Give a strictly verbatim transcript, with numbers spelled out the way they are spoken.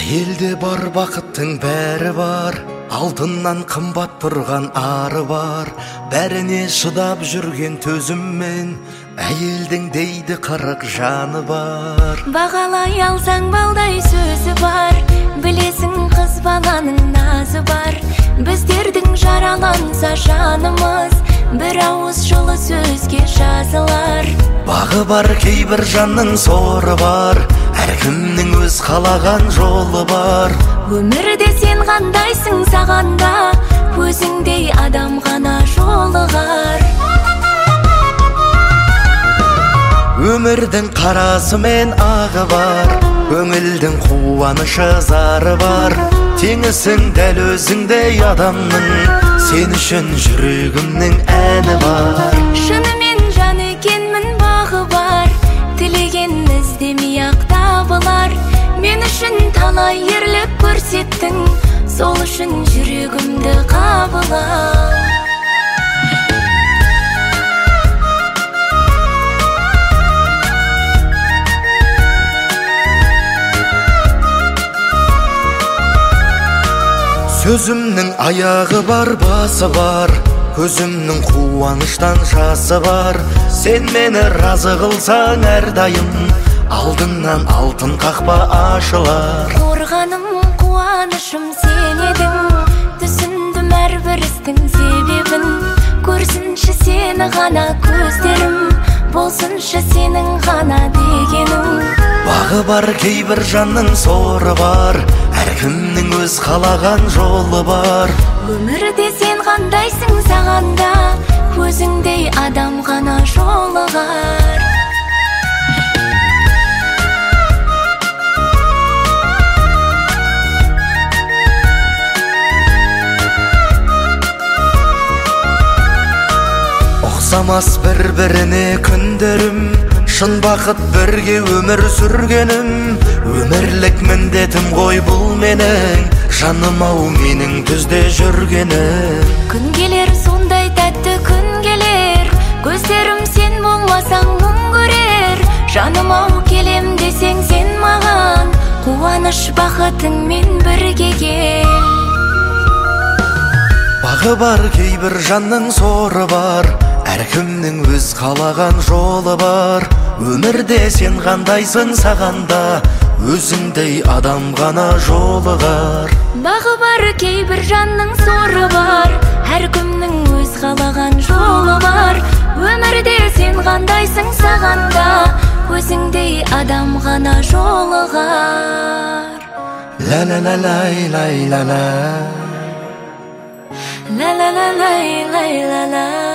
Әйелде бар бақыттың бәрі бар, алтыннан қымбат тұрған ары бар. Бәріне шыдап жүрген төзіммен, әйелдің дейді қырық жаны бар. Бағалай алсаң балдай сөзі бар, білесің қыз баланың назы бар. Біздердің жараланса жанымыз, бір ауыз жылы сөзге жазылар. Бағы бар кейбір жанның соры бар, әркімнің өз қалаған жолы бар. Өмірде сен қандайсың сағанда, өзіңдей адам ғана жолығар. Өмірдің қарасы мен ағы бар, көңілдің қуанышы зары бар. Теңісің дәл өзіңдей адамның, сен үшін жүрегімнің әні бар. Шынымен жан екенмін бағы бар, тілеген іздемей ақ табылар. Мен үшін талай ерлік көрсеттің, сол үшін жүрегімді қабыла. Сөзімнің аяғы бар, басы бар, көзімнің қуаныштан жасы бар. Сен мені разы қылсаң әрдайым, алдыңнан алтын қақпа ашылар. Қорғаным, қуанышым сен едің, түсіндім әрбір істің себебін. Көрсінші сені ғана көздерім, болсыншы сенің ғана дегенің. Бағы бар кейбір жанның соры бар, әркімнің өз қалаған жолы бар. Өмірде сен қандайсың сағанда, өзіңдей адам ғана жолығар. Ұқсамас бір-біріне күндерім, шын бақыт бірге өмір сүргенім. Өмірлік міндетім ғой бұл менің, жаным ау менің түзде жүргенім. Күн келер сондай тәтті күн келер, көздерім сен болмасаң мұң көрер. Жаным ау келем десең сен маған, қуаныш бақытыңмен бірге кел. Бағы бар кейбір жанның соры бар, әркімнің өз қалаған жолы бар. Өмірде сен қандайсың сағанда, өзіңдей адам ғана жолығар. Бағы бар кейбір жанның соры бар, әркімнің өз қалаған жолы бар. Өмірде сен қандайсың сағанда, өзіңдей адам ғана жолығар. Ла-ла-ла-лай-лай-ла-ла, ла-ла-ла-лай-лай-ла-ла.